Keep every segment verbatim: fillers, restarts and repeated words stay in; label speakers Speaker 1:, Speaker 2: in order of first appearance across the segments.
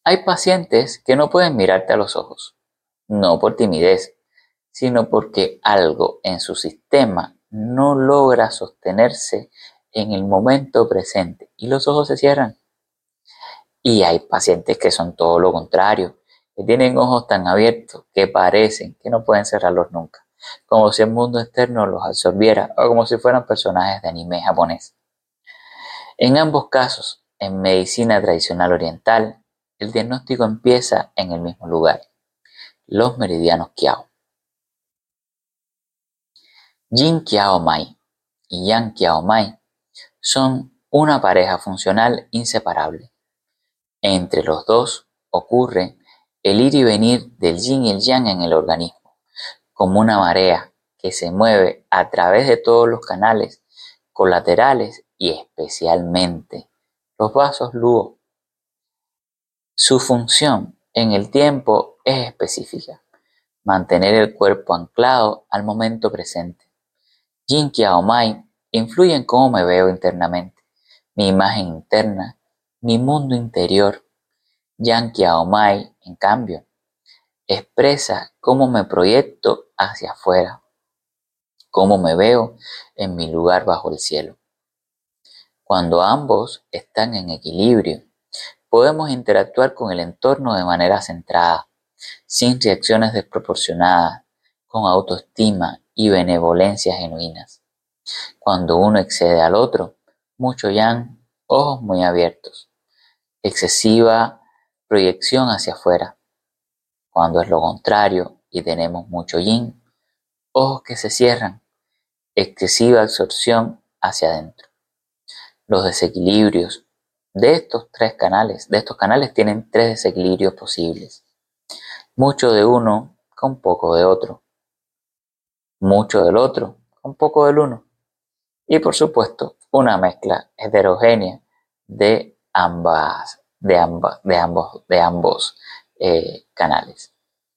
Speaker 1: Hay pacientes que no pueden mirarte a los ojos, no por timidez, sino porque algo en su sistema no logra sostenerse en el momento presente y los ojos se cierran. Y hay pacientes que son todo lo contrario, que tienen ojos tan abiertos que parecen que no pueden cerrarlos nunca, como si el mundo externo los absorbiera o como si fueran personajes de anime japonés. En ambos casos, en medicina tradicional oriental, el diagnóstico empieza en el mismo lugar, los meridianos Qiao. Yin Qiao Mai y Yang Qiao Mai son una pareja funcional inseparable. Entre los dos ocurre el ir y venir del yin y el yang en el organismo, como una marea que se mueve a través de todos los canales colaterales y especialmente los vasos Luo. Su función en el tiempo es específica, mantener el cuerpo anclado al momento presente. Yin Qiao Mai influye en cómo me veo internamente, mi imagen interna, mi mundo interior. Yang Qiao Mai, en cambio, expresa cómo me proyecto hacia afuera, cómo me veo en mi lugar bajo el cielo. Cuando ambos están en equilibrio, podemos interactuar con el entorno de manera centrada, sin reacciones desproporcionadas, con autoestima y benevolencia genuinas. Cuando uno excede al otro, mucho yang, ojos muy abiertos, excesiva proyección hacia afuera. Cuando es lo contrario y tenemos mucho yin, ojos que se cierran, excesiva absorción hacia adentro. Los desequilibrios de estos tres canales, de estos canales tienen tres desequilibrios posibles. Mucho de uno con poco de otro. Mucho del otro con poco del uno. Y por supuesto, una mezcla heterogénea de ambas, de ambas, de ambos, de ambos eh, canales.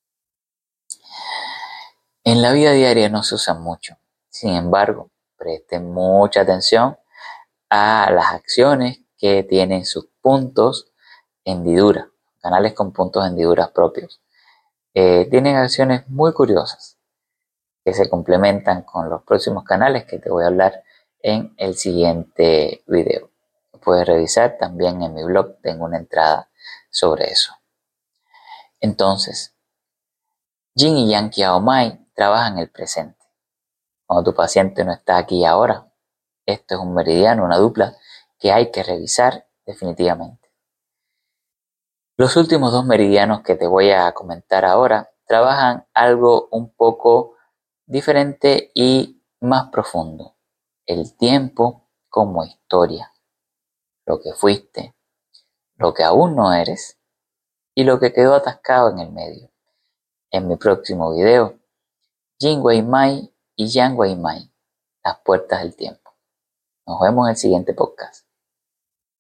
Speaker 1: En la vida diaria no se usan mucho. Sin embargo, presten mucha atención a las acciones que tienen sus puntos de hendidura, canales con puntos de hendiduras propios. Eh, tienen acciones muy curiosas que se complementan con los próximos canales que te voy a hablar en el siguiente video. Puedes revisar también en mi blog, tengo una entrada sobre eso. Entonces, Yin y Yang Qiao Mai trabajan el presente. Cuando tu paciente no está aquí y ahora, esto es un meridiano, una dupla que hay que revisar definitivamente. Los últimos dos meridianos que te voy a comentar ahora trabajan algo un poco diferente y más profundo. El tiempo como historia. Lo que fuiste, lo que aún no eres y lo que quedó atascado en el medio. En mi próximo video, Yin Wei Mai y Yang Wei Mai, las puertas del tiempo. Nos vemos en el siguiente podcast.